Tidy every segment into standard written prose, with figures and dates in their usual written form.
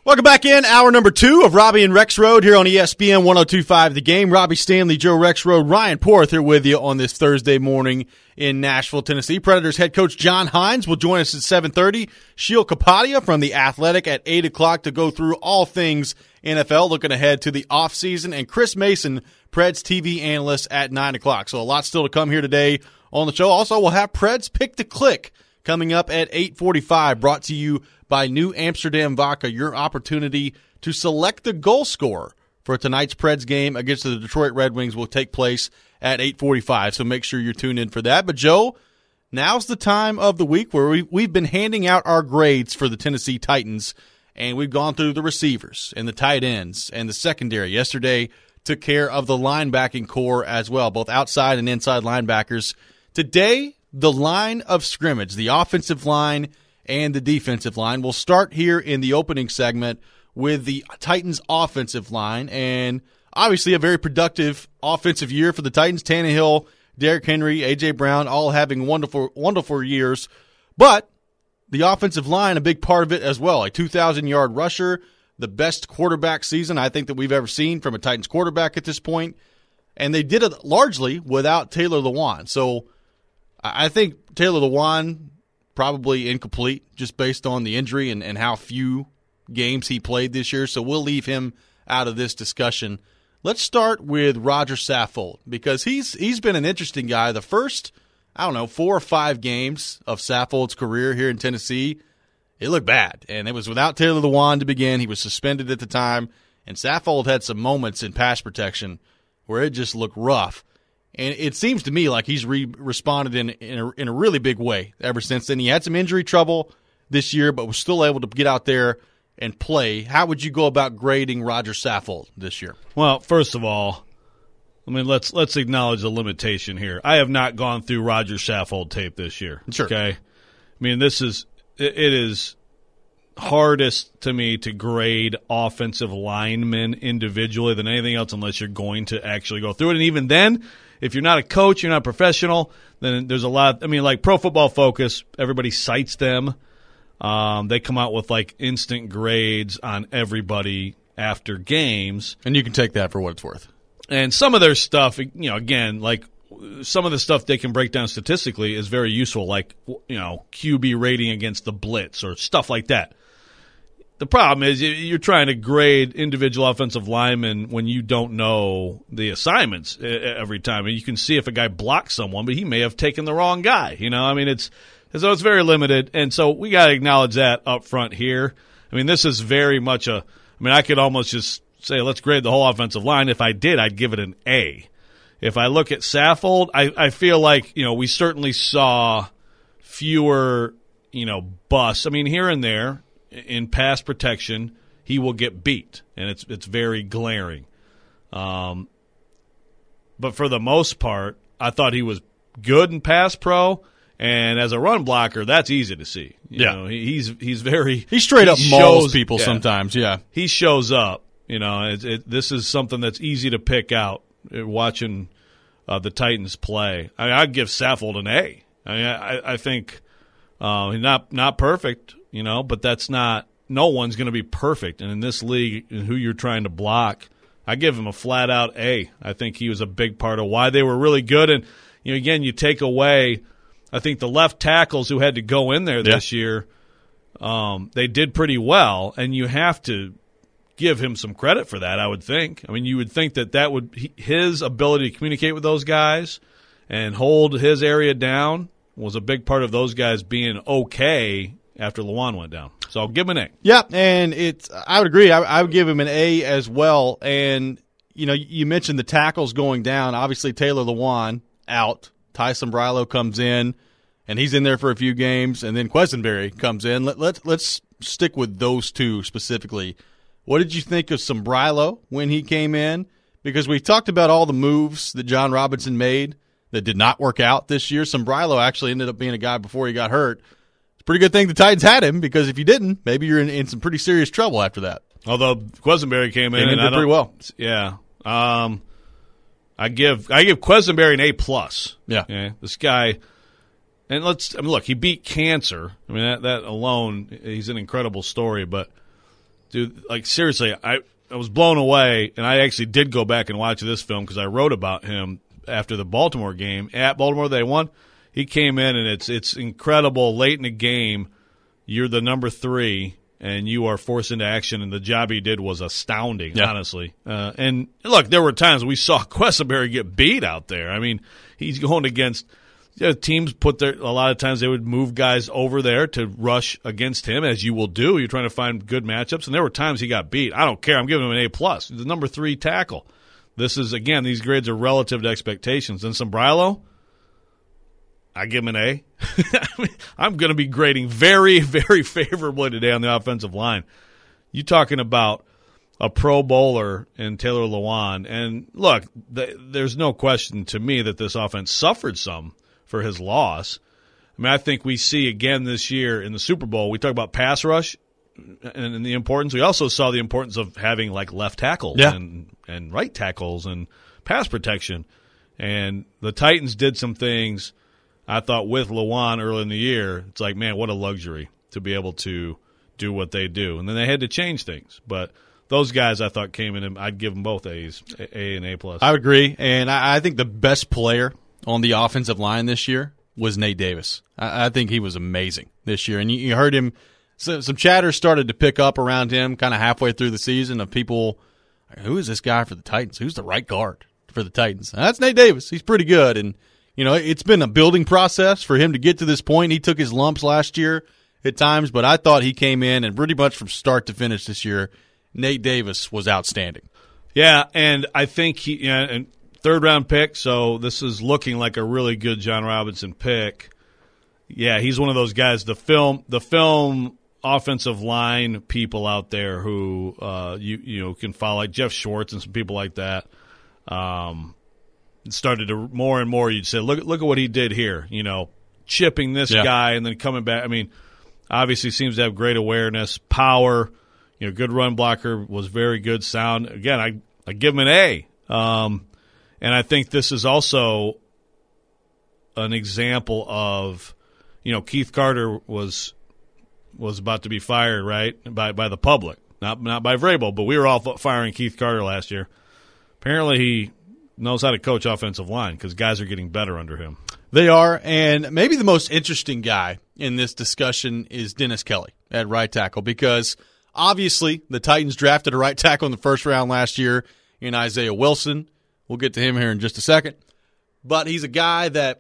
Welcome back in. Hour number 2 of Robbie and Rexrode here on ESPN 102.5 The Game. Robbie Stanley, Joe Rexrode, Ryan Porth here with you on this Thursday morning in Nashville, Tennessee. Predators head coach John Hines will join us at 7:30. Sheil Kapadia from The Athletic at 8 o'clock to go through all things NFL, looking ahead to the offseason. And Chris Mason, Preds TV analyst, at 9 o'clock. So a lot still to come here today on the show. Also, we'll have Preds Pick the Click coming up at 8:45, brought to you by New Amsterdam Vodka, your opportunity to select the goal scorer for tonight's Preds game against the Detroit Red Wings will take place at 8:45, so make sure you're tuned in for that. But, Joe, now's the time of the week where we've been handing out our grades for the Tennessee Titans, and we've gone through the receivers and the tight ends and the secondary. Yesterday took care of the linebacking core as well, both outside and inside linebackers. Today, the line of scrimmage, the offensive line and the defensive line. We'll start here in the opening segment with the Titans offensive line, and obviously a very productive offensive year for the Titans. Tannehill, Derrick Henry, A.J. Brown, all having wonderful years. But the offensive line, a big part of it as well. A 2,000-yard rusher, the best quarterback season I think that we've ever seen from a Titans quarterback at this point. And they did it largely without Taylor Lewan. So I think Taylor Lewan probably incomplete just based on the injury and how few games he played this year. So we'll leave him out of this discussion. Let's start with Roger Saffold because he's been an interesting guy. The first, 4 or 5 games of Saffold's career here in Tennessee, it looked bad. And it was without Taylor Lewan to begin. He was suspended at the time. And Saffold had some moments in pass protection where it just looked rough. And it seems to me like he's responded in a really big way ever since then. He had some injury trouble this year, but was still able to get out there and play. How would you go about grading Roger Saffold this year? Well, first of all, let's acknowledge the limitation here. I have not gone through Roger Saffold tape this year. Sure. Okay. It is hardest to me to grade offensive linemen individually than anything else unless you're going to actually go through it. And even then, if you're not a coach, you're not a professional, then there's a lot. Like Pro Football Focus, everybody cites them. They come out with instant grades on everybody after games. And you can take that for what it's worth. And some of their stuff, again, some of the stuff they can break down statistically is very useful, QB rating against the blitz or stuff like that. The problem is you're trying to grade individual offensive linemen when you don't know the assignments every time. And you can see if a guy blocks someone, but he may have taken the wrong guy. It's very limited. And so we got to acknowledge that up front here. This is very much I could almost just say, let's grade the whole offensive line. If I did, I'd give it an A. If I look at Saffold, I feel like, we certainly saw fewer, busts. Here and there, in pass protection, he will get beat, and it's very glaring. But for the most part, I thought he was good in pass pro, and as a run blocker, that's easy to see. He's he straight up mauls people sometimes. Yeah, he shows up. This is something that's easy to pick out watching the Titans play. I'd give Saffold an A. I think not perfect. But that's not – no one's going to be perfect. And in this league, who you're trying to block, I give him a flat-out A. I think he was a big part of why they were really good. And, again, you take away – I think the left tackles who had to go in there this year, they did pretty well. And you have to give him some credit for that, I would think. You would think that would – his ability to communicate with those guys and hold his area down was a big part of those guys being okay after Lewan went down. So I'll give him an A. Yeah, and I would agree. I would give him an A as well. And, you mentioned the tackles going down. Obviously, Taylor Lewan out. Tyson Brilo comes in, and he's in there for a few games. And then Quessenberry comes in. Let's stick with those two specifically. What did you think of Sombrilo when he came in? Because we talked about all the moves that John Robinson made that did not work out this year. Sombrilo actually ended up being a guy before he got hurt. Pretty good thing the Titans had him because if you didn't, maybe you're in some pretty serious trouble after that. Although Quessenberry came in and did pretty well. Yeah. I give Quessenberry an A+. Yeah. This guy, and look, he beat cancer. That alone, he's an incredible story, but dude, like seriously, I was blown away, and I actually did go back and watch this film because I wrote about him after the Baltimore game. At Baltimore, they won. He came in, and it's incredible. Late in the game, you're the number 3, and you are forced into action, and the job he did was astounding, honestly. And, look, there were times we saw Quessenberry get beat out there. I mean, he's going against teams a lot of times they would move guys over there to rush against him, as you will do. You're trying to find good matchups, and there were times he got beat. I don't care. I'm giving him an A+. He's the number 3 tackle. This is, again, these grades are relative to expectations. And Sombrilo, I give him an A. I'm going to be grading very, very favorably today on the offensive line. You're talking about a Pro Bowler in Taylor Lewan. And, look, there's no question to me that this offense suffered some for his loss. I mean, I think we see again this year in the Super Bowl, we talk about pass rush and the importance. We also saw the importance of having, like, left tackles and right tackles and pass protection. And the Titans did some things, I thought, with Lewan early in the year. It's like, man, what a luxury to be able to do what they do. And then they had to change things. But those guys, I thought, came in, and I'd give them both A's, A and A+. I would agree. And I think the best player on the offensive line this year was Nate Davis. I think he was amazing this year. And you heard him, some chatter started to pick up around him kind of halfway through the season of people, who is this guy for the Titans? Who's the right guard for the Titans? And that's Nate Davis. He's pretty good. And it's been a building process for him to get to this point. He took his lumps last year at times, but I thought he came in and pretty much from start to finish this year, Nate Davis was outstanding. Yeah, and I think and third-round pick, so this is looking like a really good John Robinson pick. Yeah, he's one of those guys. The film offensive line people out there who you can follow, like Jeff Schwartz and some people like that. Started to more and more. You'd say, look at what he did here. Chipping this guy and then coming back. I mean, obviously seems to have great awareness, power. Good run blocker, was very good, sound. Again, I give him an A. And I think this is also an example of, Keith Carter was about to be fired, right, by the public, not by Vrabel, but we were all firing Keith Carter last year. Apparently he knows how to coach offensive line because guys are getting better under him. They are, and maybe the most interesting guy in this discussion is Dennis Kelly at right tackle because obviously the Titans drafted a right tackle in the first round last year in Isaiah Wilson. We'll get to him here in just a second. But he's a guy that,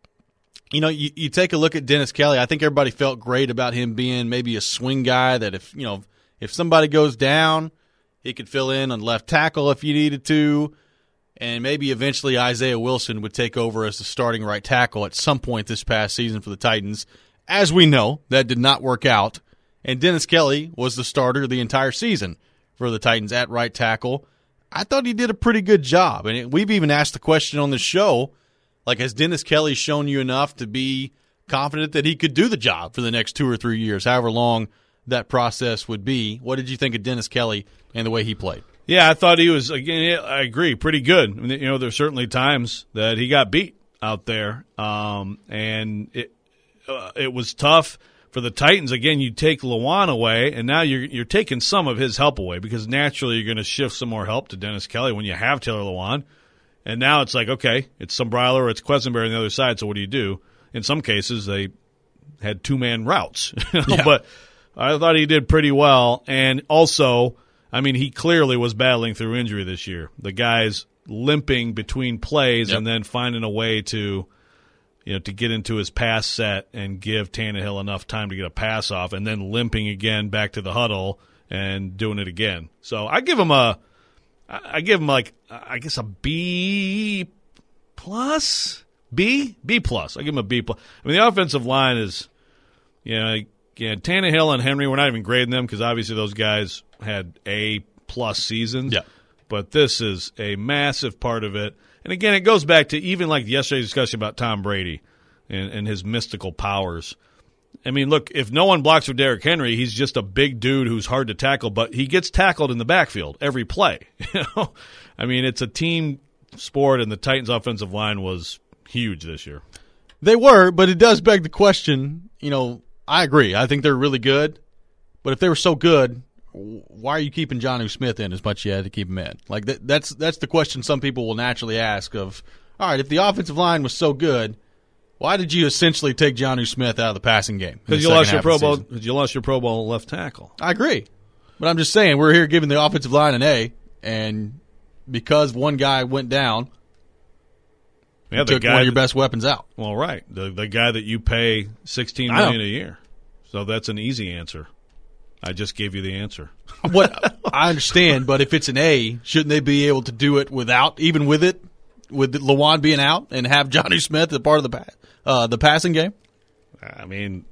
you take a look at Dennis Kelly. I think everybody felt great about him being maybe a swing guy that if somebody goes down, he could fill in on left tackle if you needed to. And maybe eventually Isaiah Wilson would take over as the starting right tackle at some point this past season for the Titans. As we know, that did not work out. And Dennis Kelly was the starter the entire season for the Titans at right tackle. I thought he did a pretty good job. And we've even asked the question on the show, like, has Dennis Kelly shown you enough to be confident that he could do the job for the next 2 or 3 years, however long that process would be? What did you think of Dennis Kelly and the way he played? Yeah, I thought he was, again, I agree, pretty good. I mean, there's certainly times that he got beat out there, and it was tough for the Titans. Again, you take Lewan away, and now you're taking some of his help away because naturally you're going to shift some more help to Dennis Kelly when you have Taylor Lewan. And now it's like, okay, it's Sombrilo or it's Quessenberry on the other side, so what do you do? In some cases, they had two-man routes. But I thought he did pretty well. And also, I mean, he clearly was battling through injury this year. The guy's limping between plays and then finding a way to get into his pass set and give Tannehill enough time to get a pass off, and then limping again back to the huddle and doing it again. So I give him a B plus, B plus. I give him a B plus. I mean, the offensive line is, Tannehill and Henry. We're not even grading them because obviously those guys had A plus seasons. Yeah. But this is a massive part of it. And again, it goes back to even like yesterday's discussion about Tom Brady and his mystical powers. I mean, look, if no one blocks for Derrick Henry, he's just a big dude who's hard to tackle, but he gets tackled in the backfield every play. I mean, it's a team sport, and the Titans' offensive line was huge this year. They were, but it does beg the question, I agree. I think they're really good, but if they were so good, why are you keeping Jonnu Smith in as much as you had to keep him in? Like that's the question some people will naturally ask of, all right, if the offensive line was so good, why did you essentially take Jonnu Smith out of the passing game? Because you lost your Pro Bowl left tackle. I agree. But I'm just saying, we're here giving the offensive line an A, and because one guy went down, you took one of your best weapons out. Well, right. The guy that you pay $16 million a year. So that's an easy answer. I just gave you the answer. What I understand, but if it's an A, shouldn't they be able to do it without, even with it, with Lewan being out, and have Jonnu Smith as part of the passing game? I mean,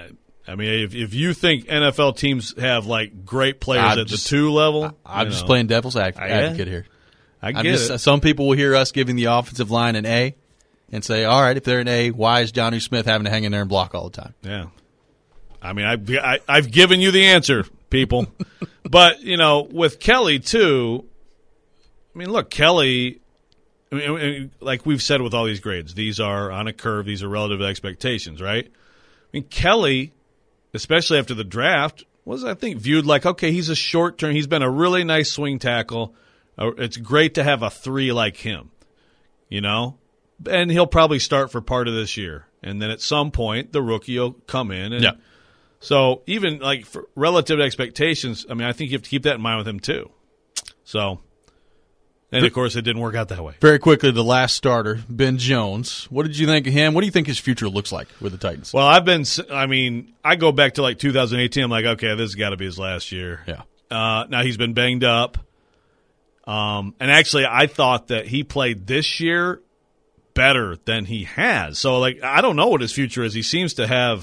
if you think NFL teams have like great players at the 2 level, I'm just playing devil's advocate here. I get it. Some people will hear us giving the offensive line an A and say, all right, if they're an A, why is Jonnu Smith having to hang in there and block all the time? Yeah. I mean, I've given you the answer, people. But, with Kelly, too, I mean, look, Kelly, like we've said with all these grades, these are on a curve, these are relative expectations, right? I mean, Kelly, especially after the draft, was, I think, viewed like, okay, he's a short-term, he's been a really nice swing tackle. It's great to have a 3 like him, And he'll probably start for part of this year. And then at some point, the rookie will come in. And so even like for relative expectations, I mean, I think you have to keep that in mind with him too. So, and of course, it didn't work out that way. Very quickly, the last starter, Ben Jones. What did you think of him? What do you think his future looks like with the Titans? Well, I go back to like 2018. I'm like, okay, this has got to be his last year. Yeah. Now he's been banged up. And actually, I thought that he played this year better than he has. So, like, I don't know what his future is. He seems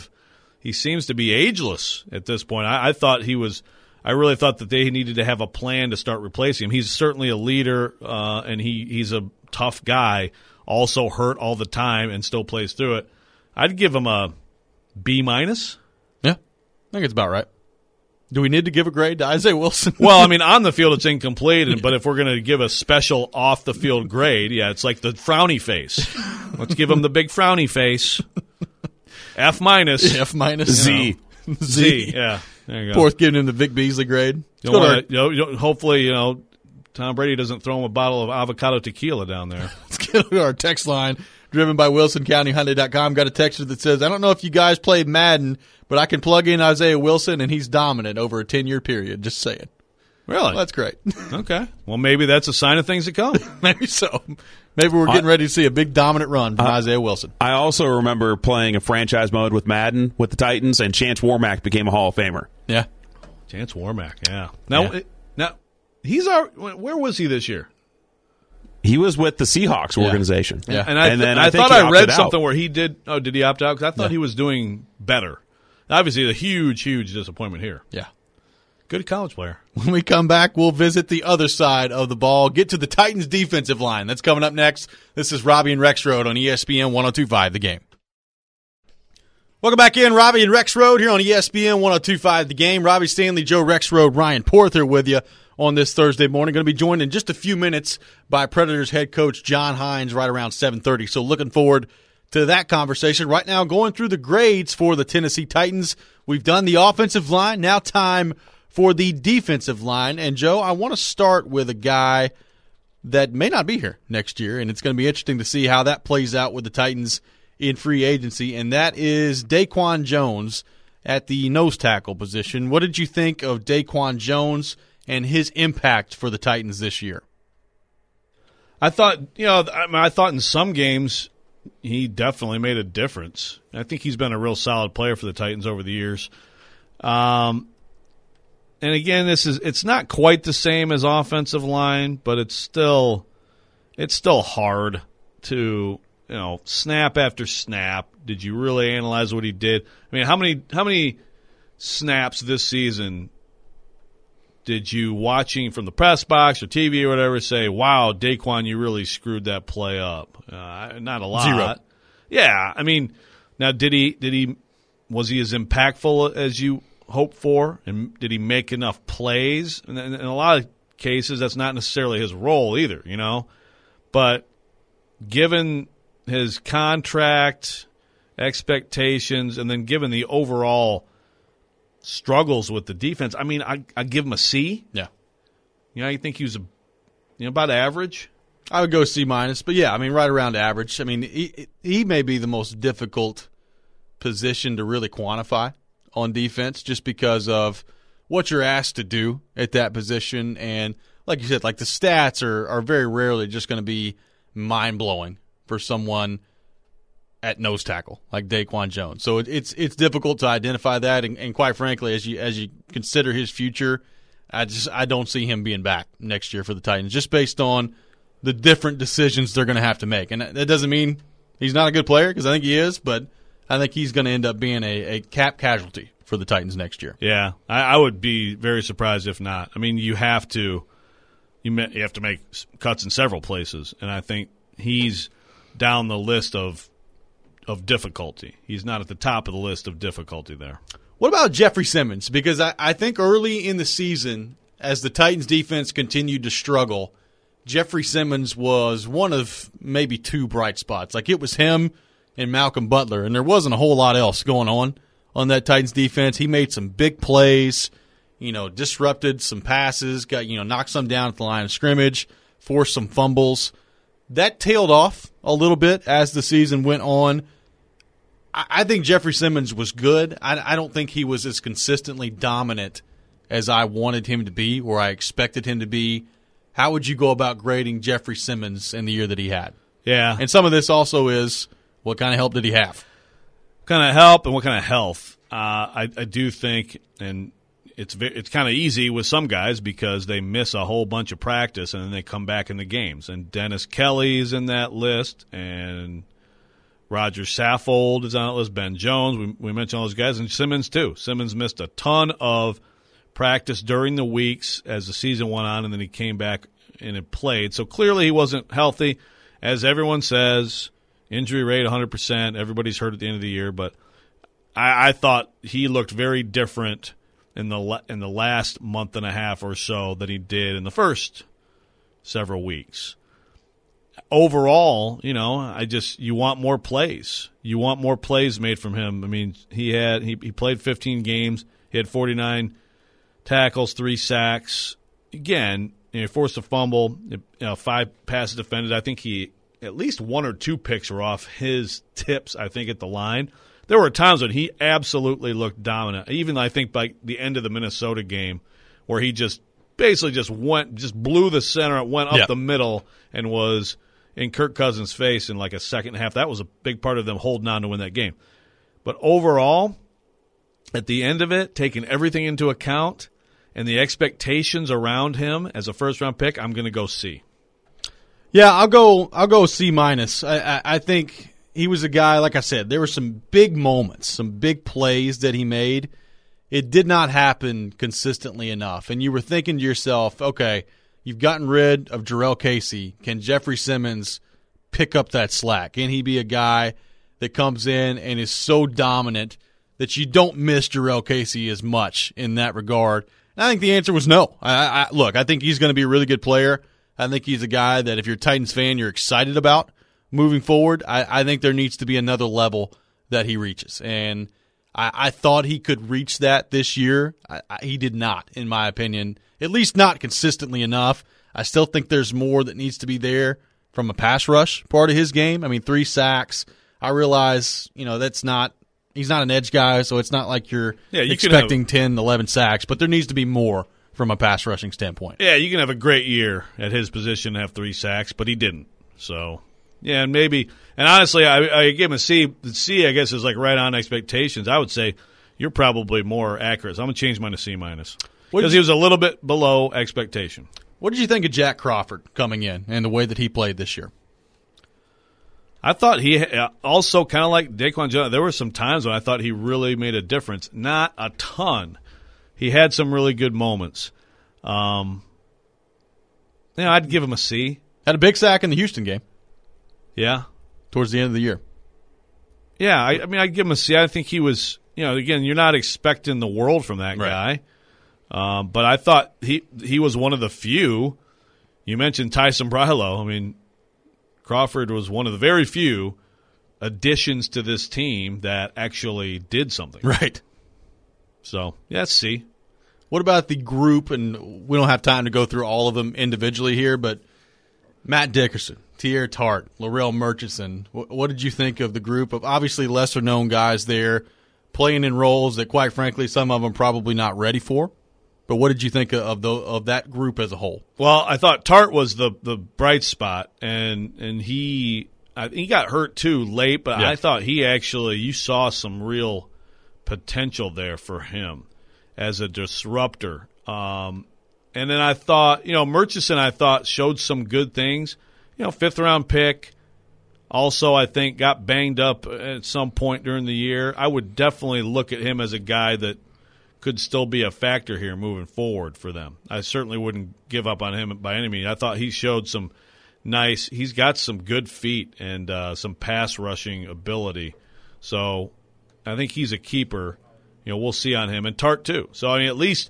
to be ageless at this point. I really thought that they needed to have a plan to start replacing him. He's certainly a leader, and he's a tough guy, also hurt all the time and still plays through it. I'd give him a B-. Yeah, I think it's about right. Do we need to give a grade to Isaiah Wilson? Well, I mean, on the field it's incomplete, but if we're going to give a special off-the-field grade, it's like the frowny face. Let's give him the big frowny face. F-. Z. Z. Yeah, there you go. Fourth, giving him the Vic Beasley grade. Hopefully, Tom Brady doesn't throw him a bottle of avocado tequila down there. Let's get to our text line, driven by WilsonCountyHyundai.com. Got a texter that says, I don't know if you guys played Madden, but I can plug in Isaiah Wilson, and he's dominant over a 10-year period. Just saying. Really? Well, that's great. Okay. Well, maybe that's a sign of things to come. Maybe so. Maybe we're getting ready to see a big dominant run from Isaiah Wilson. I also remember playing a franchise mode with Madden with the Titans, and Chance Warmack became a Hall of Famer. Yeah. Chance Warmack, yeah. Now where was he this year? He was with the Seahawks organization. Yeah. And then I thought I read something where he did. Oh, did he opt out? Because I thought he was doing better. Obviously, a huge, huge disappointment here. Yeah. Good college player. When we come back, we'll visit the other side of the ball, get to the Titans' defensive line. That's coming up next. This is Robbie and Rexrode on ESPN 102.5 The Game. Welcome back in, Robbie and Rexrode here on ESPN 102.5 The Game. Robbie Stanley, Joe Rexrode, Ryan Porter with you on this Thursday morning. Going to be joined in just a few minutes by Predators head coach John Hines right around 7:30. So looking forward to that conversation. Right now, going through the grades for the Tennessee Titans. We've done the offensive line. Now time for the defensive line. And, Joe, I want to start with a guy that may not be here next year, and it's going to be interesting to see how that plays out with the Titans in free agency, and that is Daquan Jones at the nose tackle position. What did you think of Daquan Jones and his impact for the Titans this year? I thought in some games he definitely made a difference. I think he's been a real solid player for the Titans over the years. And again, it's not quite the same as offensive line, but it's still hard to, snap after snap. Did you really analyze what he did? I mean, how many snaps this season did you, watching from the press box or TV or whatever, say, wow, Daquan, you really screwed that play up? Not a lot. 0. Yeah, I mean, now was he as impactful as you hoped for, and did he make enough plays? And in a lot of cases, that's not necessarily his role either, But given his contract expectations, and then given the overall struggles with the defense. I mean, I give him a C. Yeah. I think he was about average. I would go C-, but yeah, I mean, right around average. I mean, he may be the most difficult position to really quantify on defense just because of what you're asked to do at that position. And like you said, like the stats are very rarely just going to be mind-blowing for someone at nose tackle like Daquan Jones. So it's difficult to identify that, and quite frankly, as you consider his future, I don't see him being back next year for the Titans, just based on the different decisions they're going to have to make. And that doesn't mean he's not a good player, because I think he is, but I think he's going to end up being a cap casualty for the Titans next year. Yeah, I would be very surprised if not. I mean, you have to make cuts in several places, and I think he's down the list of difficulty. He's not at the top of the list of difficulty there. What about Jeffrey Simmons? Because I think early in the season, as the Titans defense continued to struggle, Jeffrey Simmons was one of maybe two bright spots. Like, it was him and Malcolm Butler, and there wasn't a whole lot else going on that Titans defense. He made some big plays, disrupted some passes, knocked some down at the line of scrimmage, forced some fumbles. That tailed off a little bit as the season went on. I think Jeffrey Simmons was good. I don't think he was as consistently dominant as I wanted him to be, or I expected him to be. How would you go about grading Jeffrey Simmons in the year that he had? Yeah. And some of this also is, what kind of help did he have? What kind of help and what kind of health? I do think, and it's kind of easy with some guys because they miss a whole bunch of practice and then they come back in the games. And Dennis Kelly's in that list, and Roger Saffold is on that list, Ben Jones. We mentioned all those guys, and Simmons too. Simmons missed a ton of practice during the weeks as the season went on, and then he came back and it played. So clearly he wasn't healthy. As everyone says, injury rate 100%. Everybody's hurt at the end of the year, but I thought he looked very different in the last month and a half or so than he did in the first several weeks. Overall, you want more plays. You want more plays made from him. I mean, he played 15 games. He had 49 tackles, 3 sacks. Again, he forced a fumble, 5 passes defended. I think he at least 1 or 2 picks were off his tips, I think, at the line. There were times when he absolutely looked dominant. Even, I think, by the end of the Minnesota game, where he just basically just blew the center, went up the middle, and was in Kirk Cousins' face in like a second half. That was a big part of them holding on to win that game. But overall, at the end of it, taking everything into account and the expectations around him as a first-round pick, I'm going to go C. Yeah, I'll go C-. I think he was a guy, like I said, there were some big moments, some big plays that he made. It did not happen consistently enough. And you were thinking to yourself, okay, you've gotten rid of Jarrell Casey. Can Jeffrey Simmons pick up that slack? Can he be a guy that comes in and is so dominant that you don't miss Jarrell Casey as much in that regard? And I think the answer was no. Look, I think he's going to be a really good player. I think he's a guy that if you're a Titans fan, you're excited about moving forward. I think there needs to be another level that he reaches. And I thought he could reach that this year. He did not, in my opinion, at least not consistently enough. I still think there's more that needs to be there from a pass rush part of his game. I mean, 3 sacks. I realize, he's not an edge guy, so it's not like you're expecting 10, 11 sacks, but there needs to be more from a pass rushing standpoint. Yeah, you can have a great year at his position and have 3 sacks, but he didn't. So, yeah, and honestly, I give him a C. The C, I guess, is like right on expectations. I would say you're probably more accurate. So I'm going to change mine to C-, because he was a little bit below expectation. What did you think of Jack Crawford coming in and the way that he played this year? I thought he also, kind of like Daquan Jones, there were some times when I thought he really made a difference. Not a ton. He had some really good moments. I'd give him a C. Had a big sack in the Houston game. Yeah. Towards the end of the year. Yeah, I'd give him a C. I think he was, again, you're not expecting the world from that guy. But I thought he was one of the few. You mentioned Tyson Brilo. Crawford was one of the very few additions to this team that actually did something. Right. So, yeah, let's see. What about the group? And we don't have time to go through all of them individually here, but Matt Dickerson, Teair Tart, Laurel Murchison, what did you think of the group of obviously lesser-known guys there playing in roles that, quite frankly, some of them probably not ready for? But what did you think of that group as a whole? Well, I thought Tart was the bright spot, and he got hurt too late, but Yeah. I thought you saw some real potential there for him as a disruptor. And then I thought, Murchison, showed some good things. 5th-round pick. Also, I think got banged up at some point during the year. I would definitely look at him as a guy that could still be a factor here moving forward for them. I certainly wouldn't give up on him by any means. I thought he showed some he's got some good feet and some pass rushing ability. So I think he's a keeper. We'll see on him. And Tart too. So, I mean, at least,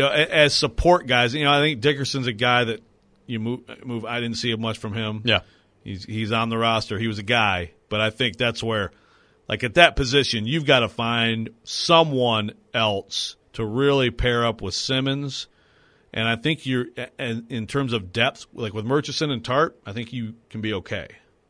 as support guys, I think Dickerson's a guy that you move. I didn't see much from him. Yeah. He's on the roster. He was a guy. But I think that's where, like at that position, you've got to find someone else to really pair up with Simmons. And I think in terms of depth, like with Murchison and Tart, I think you can be okay.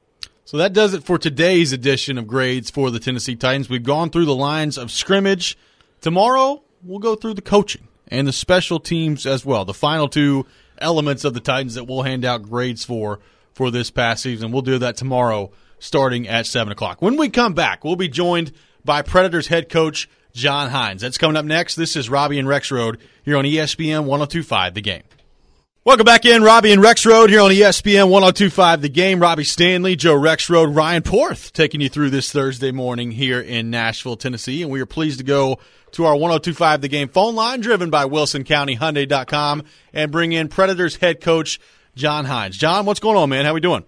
So that does it for today's edition of Grades for the Tennessee Titans. We've gone through the lines of scrimmage. Tomorrow, we'll go through the coaching and the special teams as well, the final two elements of the Titans that we'll hand out grades for this past season. We'll do that tomorrow starting at 7 o'clock. When we come back, we'll be joined by Predators head coach John Hines. That's coming up next. This is Robbie and Rexroad here on ESPN 102.5 The Game. Welcome back in, Robbie and Rexroad here on ESPN 102.5 The Game. Robbie Stanley, Joe Rexroad, Ryan Porth taking you through this Thursday morning here in Nashville, Tennessee. And we are pleased to go to our 102.5 The Game phone line, driven by WilsonCountyHyundai.com, and bring in Predators head coach John Hines. John, what's going on, man? How we doing?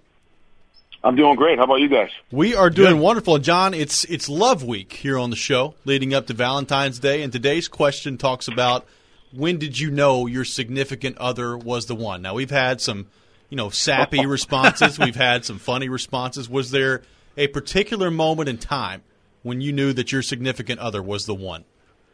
I'm doing great. How about you guys? We are doing wonderful. And John, it's Love Week here on the show leading up to Valentine's Day. And today's question talks about when did you know your significant other was the one? Now, we've had some, sappy responses. We've had some funny responses. Was there a particular moment in time when you knew that your significant other was the one?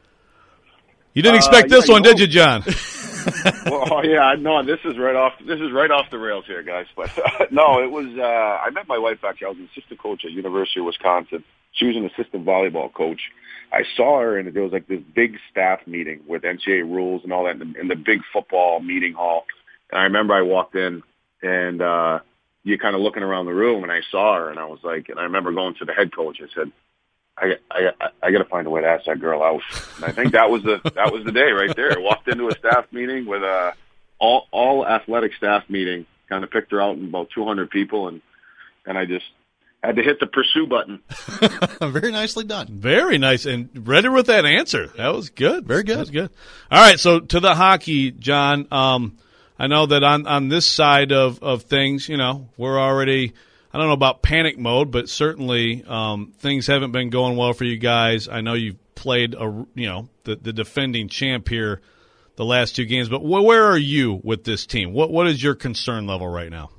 You didn't expect this one, did you, John? Well, yeah, no, this is right off the rails here, guys. But no, it was. I met my wife actually. I was an assistant coach at University of Wisconsin. She was an assistant volleyball coach. I saw her, and there was like this big staff meeting with NCAA rules and all that in the big football meeting hall. And I remember I walked in, and you kind of looking around the room, and I saw her, and I was like, and I remember going to the head coach. I said, I got to find a way to ask that girl out. And I think that was the day right there. I walked into a staff meeting with all athletic staff meeting. Kind of picked her out in about 200 people, and I just had to hit the pursue button. Very nicely done. Very nice, and ready with that answer. That was good. Very good. That was good. All right, so to the hockey, John. I know that on this side of things, we're already. I don't know about panic mode, but certainly things haven't been going well for you guys. I know you've played the defending champ here the last two games, but where are you with this team? What is your concern level right now?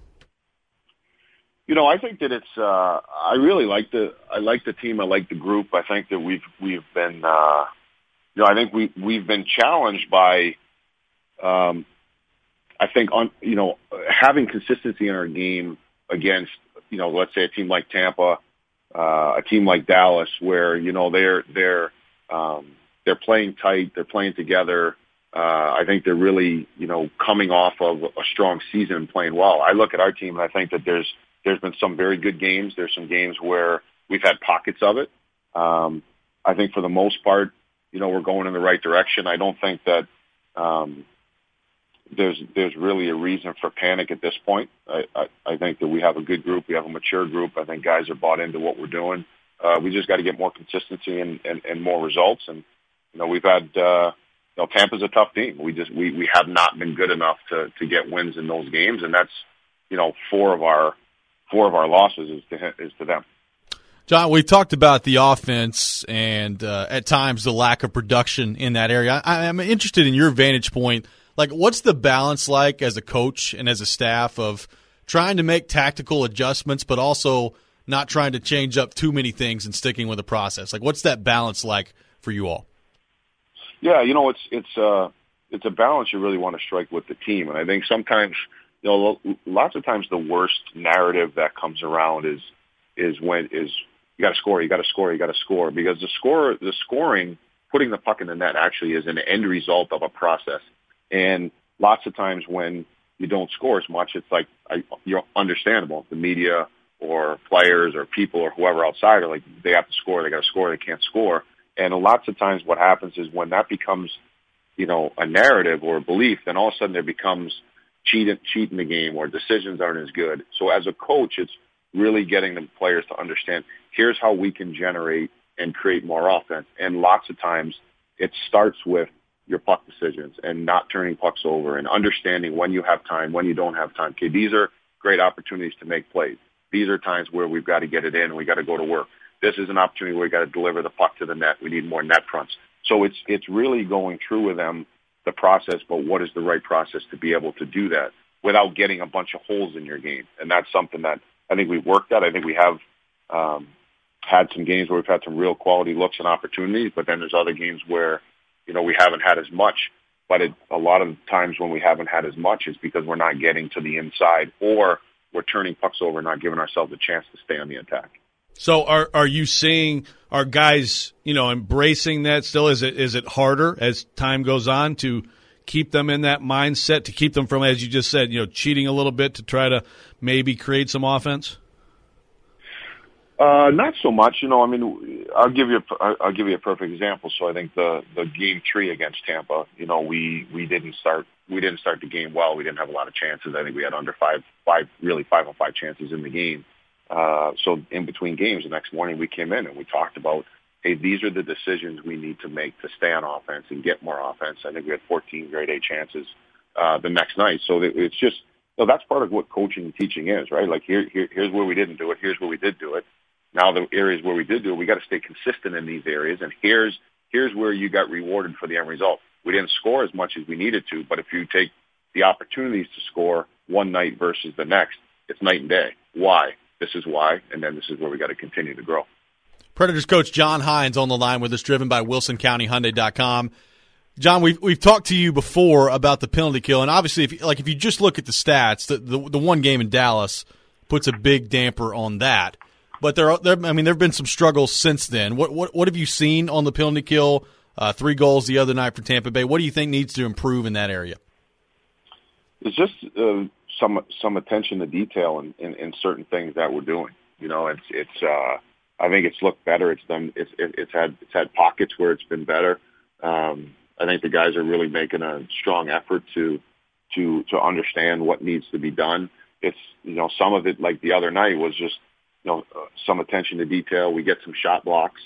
I think that it's. I really like the team. I like the group. I think that we've been. I think we've been challenged by. I think having consistency in our game against. Let's say a team like Tampa, a team like Dallas, where they're playing tight, they're playing together. I think they're really coming off of a strong season and playing well. I look at our team and I think that there's been some very good games. There's some games where we've had pockets of it. I think for the most part, we're going in the right direction. I don't think that there's really a reason for panic at this point. I think that we have a good group. We have a mature group. I think guys are bought into what we're doing. We just got to get more consistency and more results. And, we've had, Tampa's a tough team. We have not been good enough to get wins in those games. And that's, four of our losses is to them. John, we talked about the offense and at times the lack of production in that area. I'm interested in your vantage point. Like, what's the balance like as a coach and as a staff of trying to make tactical adjustments but also not trying to change up too many things and sticking with the process? Like, what's that balance like for you all? Yeah, it's a balance you really want to strike with the team, and I think sometimes, lots of times the worst narrative that comes around is you got to score, because the scoring, putting the puck in the net actually is an end result of a process, and lots of times when you don't score as much, it's like you're understandable. The media or players or people or whoever outside are like, they have to score, they got to score, they can't score. And lots of times what happens is when that becomes, a narrative or a belief, then all of a sudden there becomes cheating the game, or decisions aren't as good. So as a coach, it's really getting the players to understand, here's how we can generate and create more offense. And lots of times it starts with your puck decisions and not turning pucks over and understanding when you have time, when you don't have time. Okay, these are great opportunities to make plays. These are times where we've got to get it in and we got to go to work. This is an opportunity where we got to deliver the puck to the net. We need more net fronts. So it's really going through with them the process, but what is the right process to be able to do that without getting a bunch of holes in your game? And that's something that I think we've worked at. I think we have had some games where we've had some real quality looks and opportunities, but then there's other games where, we haven't had as much. But a lot of times when we haven't had as much is because we're not getting to the inside, or we're turning pucks over and not giving ourselves a chance to stay on the attack. So are you seeing our guys, embracing that still? Is it harder as time goes on to keep them in that mindset, to keep them from, as you just said, cheating a little bit to try to maybe create some offense? Not so much. I'll give you a perfect example. So I think the game 3 against Tampa, we didn't start the game well. We didn't have a lot of chances. I think we had under 5 on 5 chances in the game. So in between games, the next morning we came in and we talked about, hey, these are the decisions we need to make to stay on offense and get more offense. I think we had 14 grade A chances the next night. So it's just, that's part of what coaching and teaching is, right? Like here's where we didn't do it. Here's where we did do it. Now the areas where we did do it, we got to stay consistent in these areas. And here's where you got rewarded for the end result. We didn't score as much as we needed to, but if you take the opportunities to score one night versus the next, it's night and day. Why? This is why, and then this is where we got to continue to grow. Predators coach John Hynes on the line with us, driven by WilsonCountyHyundai.com. John, we've talked to you before about the penalty kill, and obviously, if you just look at the stats, the one game in Dallas puts a big damper on that. But there have been some struggles since then. What have you seen on the penalty kill? 3 goals the other night for Tampa Bay. What do you think needs to improve in that area? It's just some attention to detail in certain things that we're doing. I think it's looked better. It's had pockets where it's been better. I think the guys are really making a strong effort to understand what needs to be done. It's some of it, like the other night, was just some attention to detail. We get some shot blocks.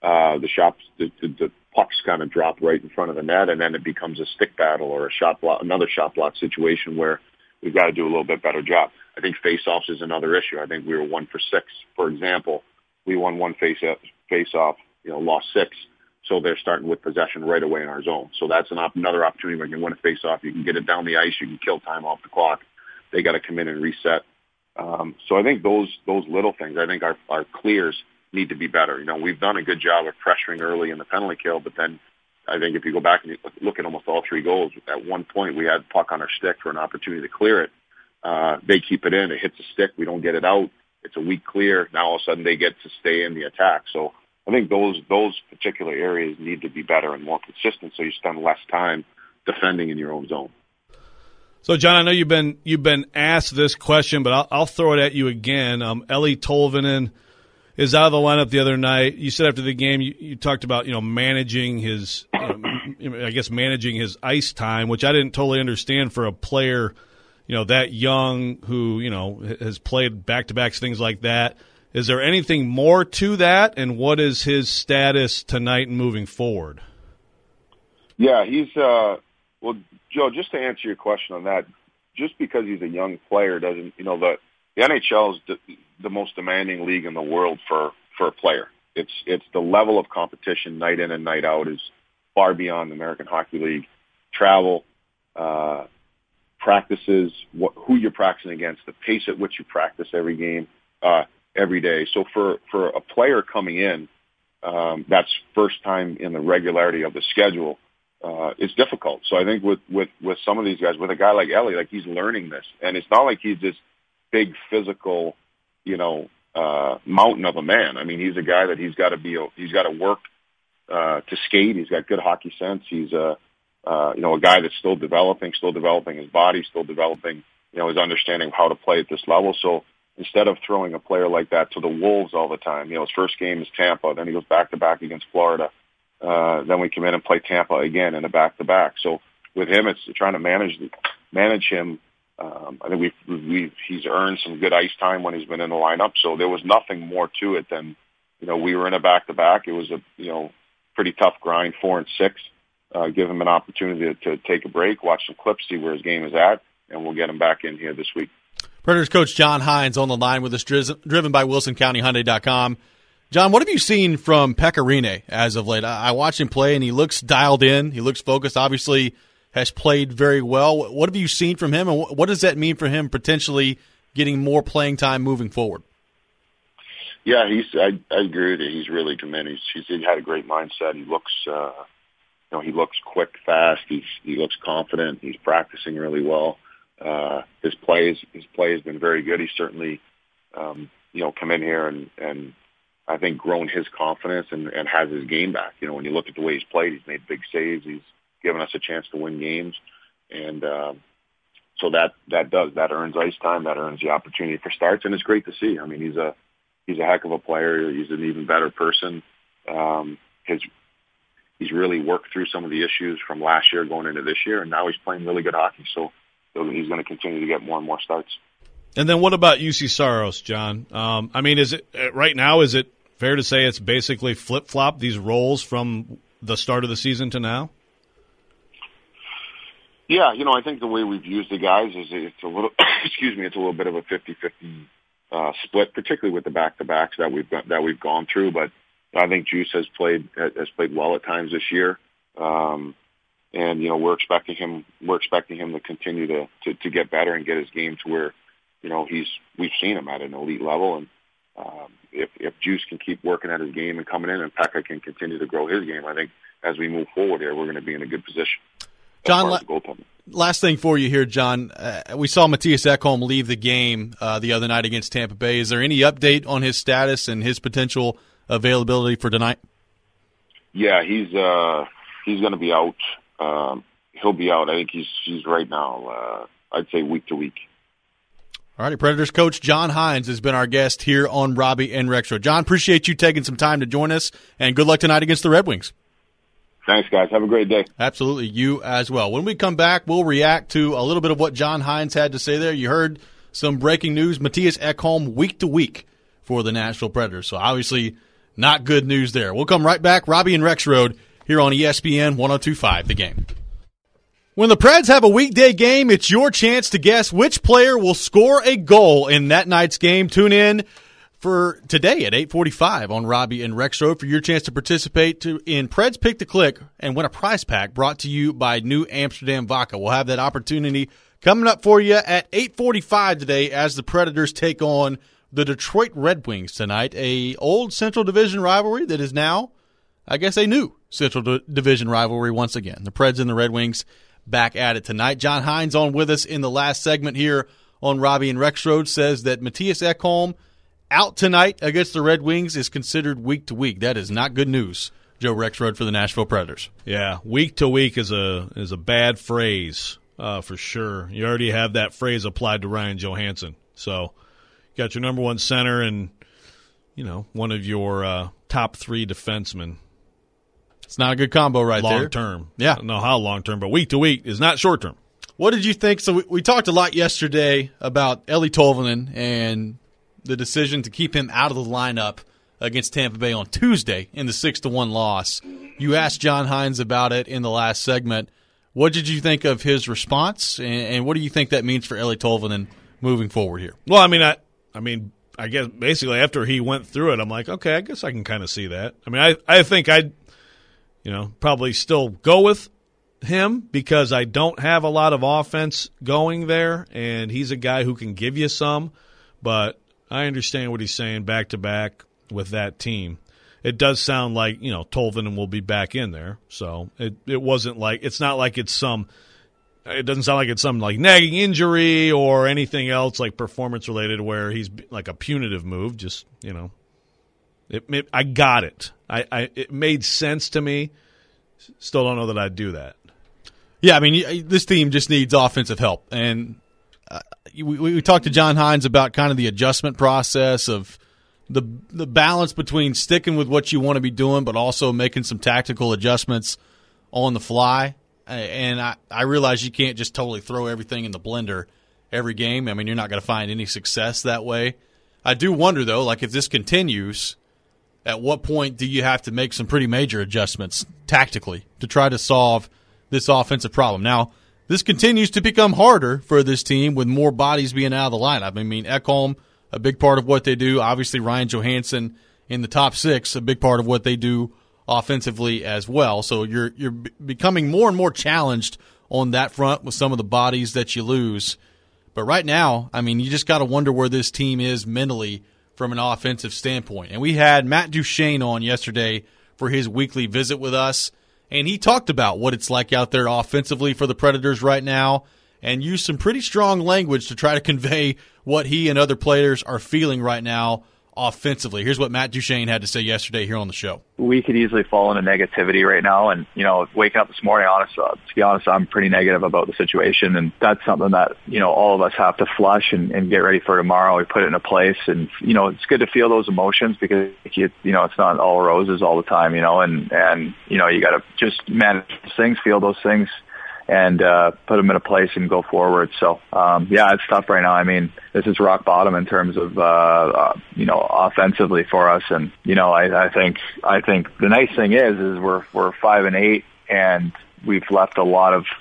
The pucks kind of drop right in front of the net, and then it becomes a stick battle or another shot block situation where we've got to do a little bit better job. I think face-offs is another issue. I think we were 1 for 6, for example. We won 1 face-off, lost 6. So they're starting with possession right away in our zone. So that's another opportunity where you can win a face-off. You can get it down the ice. You can kill time off the clock. They got to come in and reset. So I think those little things, I think our clears need to be better. We've done a good job of pressuring early in the penalty kill, but then I think if you go back and you look at almost all 3 goals, at one point we had puck on our stick for an opportunity to clear it. They keep it in. It hits the stick. We don't get it out. It's a weak clear. Now all of a sudden they get to stay in the attack. So I think those particular areas need to be better and more consistent, so you spend less time defending in your own zone. So, John, I know you've been asked this question, but I'll throw it at you again. Eeli Tolvanen is out of the lineup the other night. You said after the game you talked about managing his managing his ice time, which I didn't totally understand for a player that young who has played back-to-backs, things like that. Is there anything more to that, and what is his status tonight and moving forward? Yeah, he's well, Joe, just to answer your question on that, just because he's a young player doesn't, the NHL is the most demanding league in the world for a player. It's the level of competition night in and night out is far beyond the American Hockey League. Travel, practices, who you're practicing against, the pace at which you practice every game, every day. So for a player coming in, that's first time in the regularity of the schedule. it's difficult. So I think with some of these guys, with a guy like Ellie, like he's learning this, and it's not like he's this big physical, mountain of a man. I mean, he's a guy that he's got to work to skate. He's got good hockey sense. He's a guy that's still developing his body, still developing, his understanding of how to play at this level. So instead of throwing a player like that to the wolves all the time, his first game is Tampa, then he goes back-to-back against Florida. Then we come in and play Tampa again in a back-to-back. So with him, it's trying to manage him. I think he's earned some good ice time when he's been in the lineup. So there was nothing more to it than, we were in a back-to-back. It was a, pretty tough grind, 4-6. Give him an opportunity to take a break, watch some clips, see where his game is at, and we'll get him back in here this week. Predators coach John Hynes on the line with us, driven by WilsonCountyHyundai.com. John, what have you seen from Pekka Rinne as of late? I watched him play, and he looks dialed in. He looks focused. Obviously, has played very well. What have you seen from him, and what does that mean for him potentially getting more playing time moving forward? Yeah, I agree with you. He's really come in. He's had a great mindset. He looks, he looks quick, fast. He looks confident. He's practicing really well. His play has been very good. He's certainly, come in here and I think grown his confidence and has his game back. When you look at the way he's played, he's made big saves. He's given us a chance to win games. And, so that earns ice time. That earns the opportunity for starts. And it's great to see. I mean, he's a heck of a player. He's an even better person. He's really worked through some of the issues from last year going into this year, and now he's playing really good hockey. So he's going to continue to get more and more starts. And then what about UC Saros, John? I mean, is it right now? Is it fair to say it's basically flip-flop these roles from the start of the season to now? Yeah, I think the way we've used the guys is it's a little, it's a little bit of a 50-50 split, particularly with the back-to-backs that we've gone through. But I think Juice has played well at times this year, and we're expecting him to continue to get better and get his game to where we've seen him at an elite level. And if Juice can keep working at his game and coming in, and Pekka can continue to grow his game, I think as we move forward here, we're going to be in a good position. John, last thing for you here, John. We saw Mattias Ekholm leave the game the other night against Tampa Bay. Is there any update on his status and his potential availability for tonight? Yeah, he's going to be out. He'll be out. I think he's right now, I'd say week to week. All righty, Predators coach John Hynes has been our guest here on Robbie and Rexroad. John, appreciate you taking some time to join us, and good luck tonight against the Red Wings. Thanks, guys. Have a great day. Absolutely. You as well. When we come back, we'll react to a little bit of what John Hynes had to say there. You heard some breaking news. Mattias Ekholm week to week for the Nashville Predators. So obviously not good news there. We'll come right back. Robbie and Rexroad here on ESPN 102.5 The Game. When the Preds have a weekday game, it's your chance to guess which player will score a goal in that night's game. Tune in for today at 8:45 on Robbie and Rexroad for your chance to participate in Preds Pick to Click and win a prize pack brought to you by New Amsterdam Vodka. We'll have that opportunity coming up for you at 8:45 today as the Predators take on the Detroit Red Wings tonight, a old Central Division rivalry that is now, I guess, a new Central Division rivalry once again. The Preds and the Red Wings back at it tonight. John Hynes on with us in the last segment here on Robbie and Rexroad says that Mattias Ekholm out tonight against the Red Wings is considered week to week. That is not good news, Joe Rexroad, for the Nashville Predators. Yeah, week to week is a bad phrase for sure. You already have that phrase applied to Ryan Johansson. So you got your number one center and one of your top three defensemen. It's not a good combo right there. Long term. Yeah. I don't know how long term, but week to week is not short term. What did you think? So we talked a lot yesterday about Eeli Tolvanen and the decision to keep him out of the lineup against Tampa Bay on Tuesday in the 6-1 loss. You asked John Hynes about it in the last segment. What did you think of his response, and what do you think that means for Eeli Tolvanen moving forward here? Well, I guess basically after he went through it, I'm like, okay, I guess I can kind of see that. I mean, I think I'd, probably still go with him because I don't have a lot of offense going there, and he's a guy who can give you some, but I understand what he's saying back-to-back with that team. it does sound like, Tolvanen will be back in there. So it wasn't like, it's not like it doesn't sound like it's some like nagging injury or anything else like performance related where he's like a punitive move. Just, I got it. It made sense to me. Still don't know that I'd do that. Yeah, I mean, this team just needs offensive help. And we talked to John Hines about kind of the adjustment process of the balance between sticking with what you want to be doing but also making some tactical adjustments on the fly. And I realize you can't just totally throw everything in the blender every game. I mean, you're not going to find any success that way. I do wonder, though, like if this continues, at what point do you have to make some pretty major adjustments tactically to try to solve this offensive problem? Now, this continues to become harder for this team with more bodies being out of the lineup. I mean, Ekholm, a big part of what they do. Obviously, Ryan Johansson in the top six, a big part of what they do offensively as well. So you're becoming more and more challenged on that front with some of the bodies that you lose. But right now, I mean, you just got to wonder where this team is mentally from an offensive standpoint. And we had Matt Duchene on yesterday for his weekly visit with us, and he talked about what it's like out there offensively for the Predators right now and used some pretty strong language to try to convey what he and other players are feeling right now offensively. Here's what Matt Duchene had to say yesterday here on the show. We could easily fall into negativity right now. And, waking up this morning, to be honest, I'm pretty negative about the situation. And that's something that, all of us have to flush and get ready for tomorrow. We put it into place. And, it's good to feel those emotions because, it's not all roses all the time, and you got to just manage those things, feel those things, and put them in a place and go forward. So, it's tough right now. I mean, this is rock bottom in terms of, offensively for us. And, I think the nice thing is we're 5-8 and we've left a lot of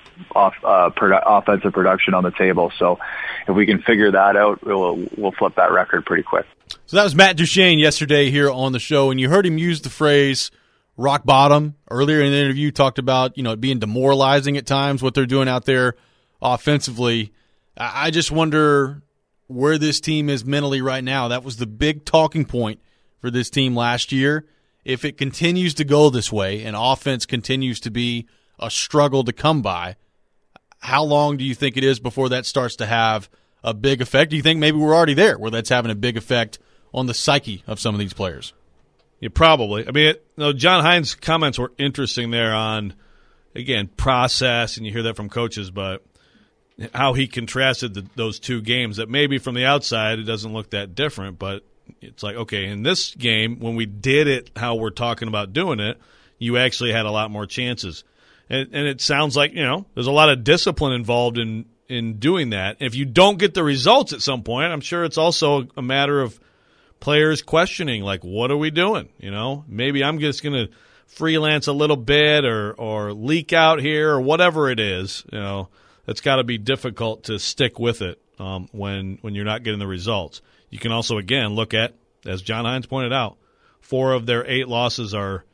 offensive production on the table. So if we can figure that out, we'll flip that record pretty quick. So that was Matt Duchene yesterday here on the show, and you heard him use the phrase rock bottom earlier in the interview. Talked about it being demoralizing at times what they're doing out there offensively. I just wonder where this team is mentally right now. That was the big talking point for this team last year. If it continues to go this way and offense continues to be a struggle to come by, how long do you think it is before that starts to have a big effect? Do you think maybe we're already there where that's having a big effect on the psyche of some of these players? Yeah, probably. I mean, John Hines' comments were interesting there on, again, process, and you hear that from coaches, but how he contrasted those two games that maybe from the outside it doesn't look that different, but it's like, okay, in this game, when we did it how we're talking about doing it, you actually had a lot more chances. And it sounds like, there's a lot of discipline involved in doing that. If you don't get the results at some point, I'm sure it's also a matter of players questioning, like, what are we doing? Maybe I'm just going to freelance a little bit or leak out here or whatever it is. It's got to be difficult to stick with it when you're not getting the results. You can also, again, look at, as John Hines pointed out, 4 of their 8 losses are,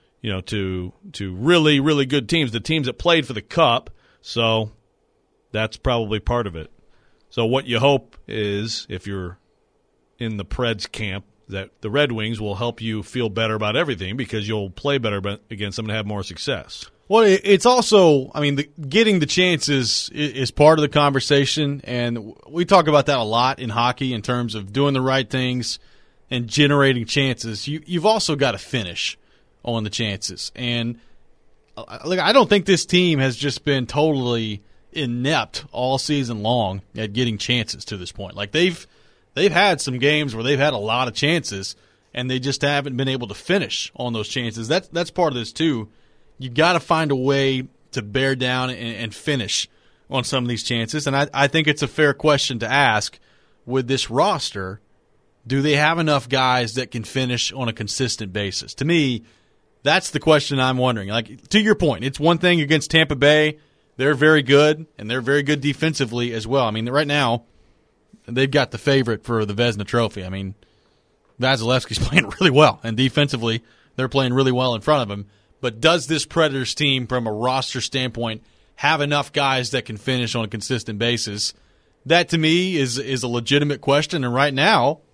to really, really good teams, the teams that played for the Cup. So that's probably part of it. So what you hope is, if you're in the Preds camp, that the Red Wings will help you feel better about everything because you'll play better against them and have more success. Well, it's also, getting the chances is part of the conversation, and we talk about that a lot in hockey in terms of doing the right things and generating chances. You've also got to finish on the chances. And look, I don't think this team has just been totally inept all season long at getting chances to this point. Like they've had some games where they've had a lot of chances, and they just haven't been able to finish on those chances. That's part of this too. You got to find a way to bear down and finish on some of these chances. And I think it's a fair question to ask with this roster. Do they have enough guys that can finish on a consistent basis? To me, that's the question I'm wondering. Like, to your point, it's one thing against Tampa Bay. They're very good, and they're very good defensively as well. Right now, they've got the favorite for the Vezina Trophy. Vasilevsky's playing really well, and defensively, they're playing really well in front of him. But does this Predators team, from a roster standpoint, have enough guys that can finish on a consistent basis? That, to me, is a legitimate question. And right now,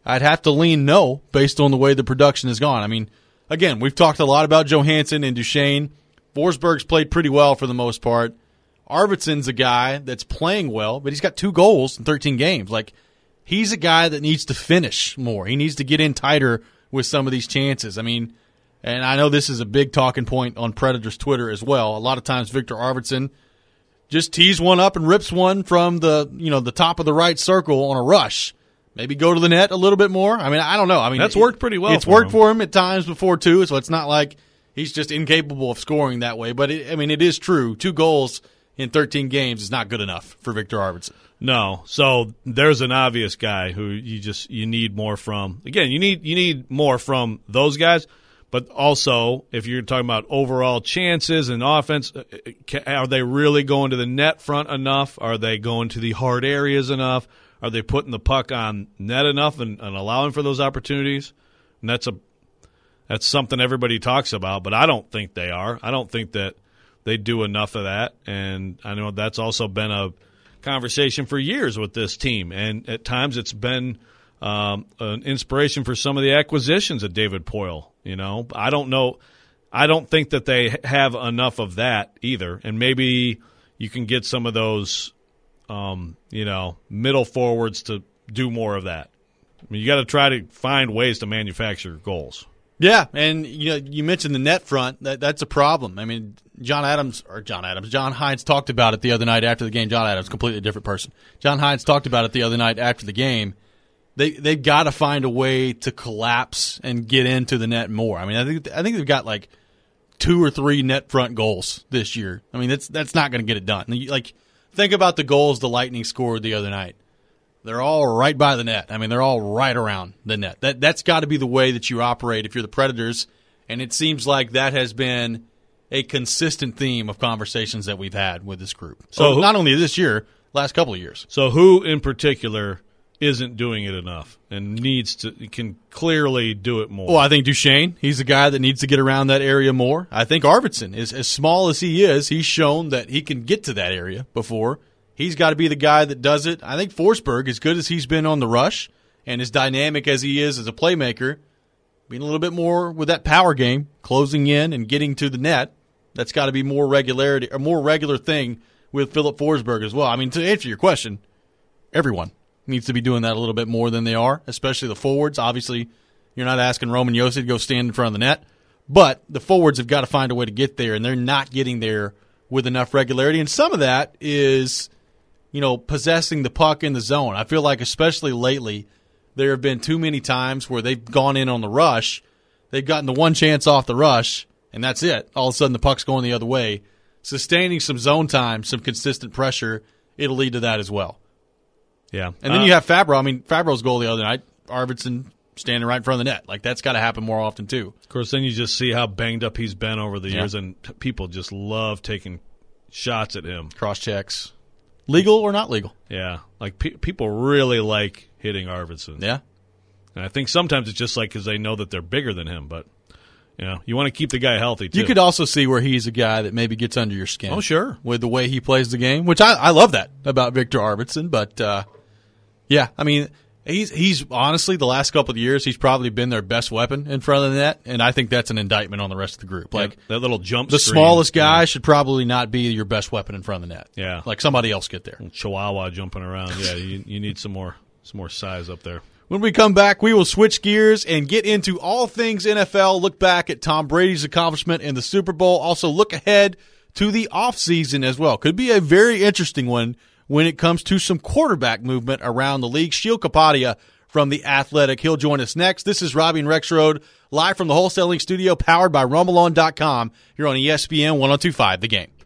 I'd have to lean no based on the way the production has gone. I mean, again, we've talked a lot about Johansson and Duchesne. Forsberg's played pretty well for the most part. Arvidsson's a guy that's playing well, but he's got 2 goals in 13 games. Like, he's a guy that needs to finish more. He needs to get in tighter with some of these chances. I mean, and I know this is a big talking point on Predators Twitter as well. A lot of times Victor Arvidsson just tees one up and rips one from the top of the right circle on a rush. Maybe go to the net a little bit more. I mean, I don't know. I mean, that's worked pretty well. It's worked for him at times before too, so it's not like he's just incapable of scoring that way. But it is true. 2 goals in 13 games is not good enough for Victor Arvidsson. No. So there's an obvious guy who you need more from. Again, you need more from those guys, but also if you're talking about overall chances and offense, are they really going to the net front enough? Are they going to the hard areas enough? Are they putting the puck on net enough and allowing for those opportunities? And that's something everybody talks about, but I don't think they are. I don't think that they do enough of that, and I know that's also been a conversation for years with this team, and at times it's been an inspiration for some of the acquisitions of David Poile. I don't know. I don't think that they have enough of that either, and maybe you can get some of those, middle forwards to do more of that. I mean, you got to try to find ways to manufacture goals. Yeah, and you mentioned the net front. That's a problem. I mean, John Hynes talked about it the other night after the game. John Adams, completely different person. John Hynes talked about it the other night after the game. They've got to find a way to collapse and get into the net more. I mean, I think they've got like 2 or 3 net front goals this year. I mean, that's not going to get it done. Like, think about the goals the Lightning scored the other night. They're all right by the net. I mean, they're all right around the net. That's got to be the way that you operate if you're the Predators, and it seems like that has been a consistent theme of conversations that we've had with this group. So not only this year, last couple of years. So who in particular isn't doing it enough and can clearly do it more? Well, I think Duchesne, he's a guy that needs to get around that area more. I think Arvidsson is as small as he is. He's shown that he can get to that area before. He's got to be the guy that does it. I think Forsberg, as good as he's been on the rush and as dynamic as he is as a playmaker, being a little bit more with that power game, closing in and getting to the net, that's got to be more regular thing with Philip Forsberg as well. I mean, to answer your question, everyone needs to be doing that a little bit more than they are, especially the forwards. Obviously, you're not asking Roman Josi to go stand in front of the net, but the forwards have got to find a way to get there, and they're not getting there with enough regularity. And some of that is, possessing the puck in the zone. I feel like especially lately, there have been too many times where they've gone in on the rush, they've gotten the one chance off the rush, and that's it. All of a sudden the puck's going the other way. Sustaining some zone time, some consistent pressure, it'll lead to that as well. Yeah. And then you have Fabro. I mean, Fabro's goal the other night, Arvidsson standing right in front of the net. Like, that's got to happen more often too. Of course, then you just see how banged up he's been over the years, and people just love taking shots at him. Cross-checks. Legal or not legal? Yeah. Like, people really like hitting Arvidsson. Yeah. And I think sometimes it's just like because they know that they're bigger than him, but you want to keep the guy healthy too. You could also see where he's a guy that maybe gets under your skin. Oh, sure. With the way he plays the game, which I love that about Victor Arvidsson. But, I mean, he's honestly, the last couple of years, he's probably been their best weapon in front of the net, and I think that's an indictment on the rest of the group. Like, that little jump the screen, smallest guy should probably not be your best weapon in front of the net. Yeah. Like, somebody else get there. Chihuahua jumping around. Yeah, you need some more size up there. When we come back, we will switch gears and get into all things NFL, look back at Tom Brady's accomplishment in the Super Bowl, also look ahead to the offseason as well. Could be a very interesting one when it comes to some quarterback movement around the league. Sheil Kapadia from The Athletic. He'll join us next. This is Robbie and Rexroad, live from the Wholesaling Studio, powered by RumbleOn.com, here on ESPN 102.5 The Game.